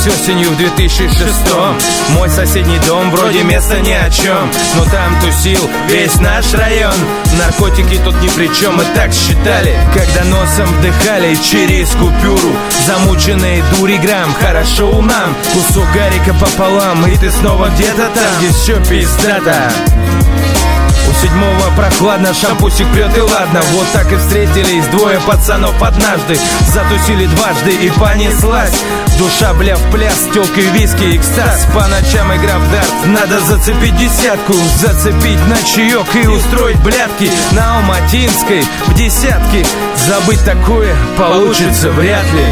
Вернулись осенью в 2006-м. Мой соседний дом вроде места ни о чем, но там тусил весь наш район. Наркотики тут ни при чем, мы так считали, когда носом вдыхали через купюру. Замученные дури грамм, хорошо нам. Кусок гарика пополам, и ты снова где-то там, где все пиздата. У седьмого прохладно, шампусик прет и ладно. Вот так и встретились двое пацанов однажды. Затусили дважды и понеслась душа, бля, в пляс, тёлка, виски, экстаз. По ночам игра в дарт, надо зацепить десятку. Зацепить на чаек и устроить блядки на Алматинской в десятке. Забыть такое получится вряд ли.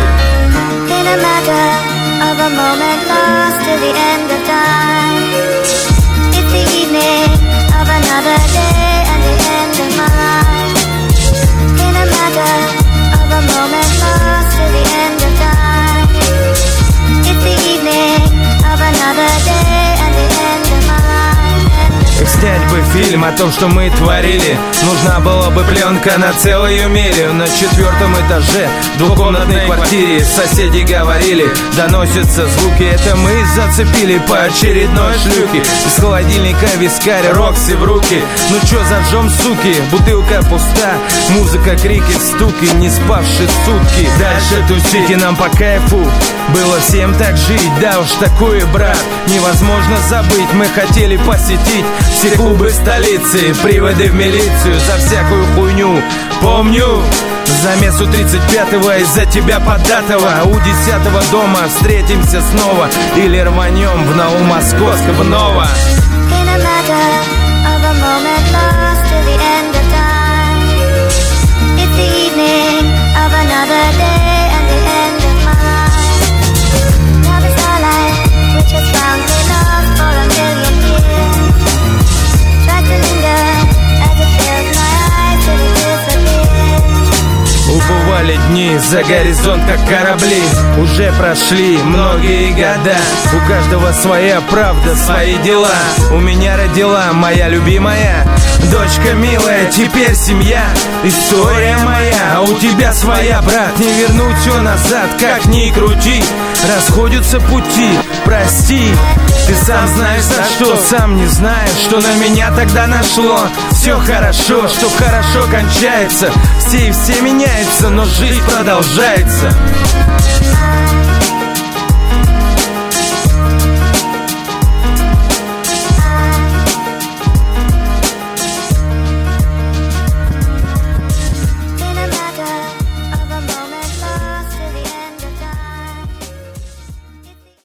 Another day and the end of my life. In a matter of a moment lost to the end of time. It's the evening of another day and the end of my life. Снять бы фильм о том, что мы творили. Нужна была бы пленка на целую милю. На 4-м этаже двухкомнатной квартире соседи говорили, доносятся звуки. Это мы зацепили по очередной шлюхе. Из холодильника вискарь, Рокси в руки. Ну чё, зажжем, суки? Бутылка пуста, музыка, крики, стуки. Не спавшие сутки. Дальше тусите нам по кайфу. Было всем так жить, да уж такое, брат, невозможно забыть. Мы хотели посетить все клубы столицы, приводы в милицию за всякую хуйню. Помню замес у 35-го из-за тебя податого. У 10-го дома встретимся снова или рванем в Новомосковск вновь. Убывали дни за горизонт, как корабли. Уже прошли многие года. У каждого своя правда, свои дела. У меня родила моя любимая дочка милая, теперь семья. История моя, а у тебя своя, брат. Не вернуть все назад, как ни крути. Расходятся пути, прости. Ты сам знаешь за что, сам не знаешь, что на меня тогда нашло. Все хорошо, что хорошо кончается. Все и все меняется, но жизнь продолжается.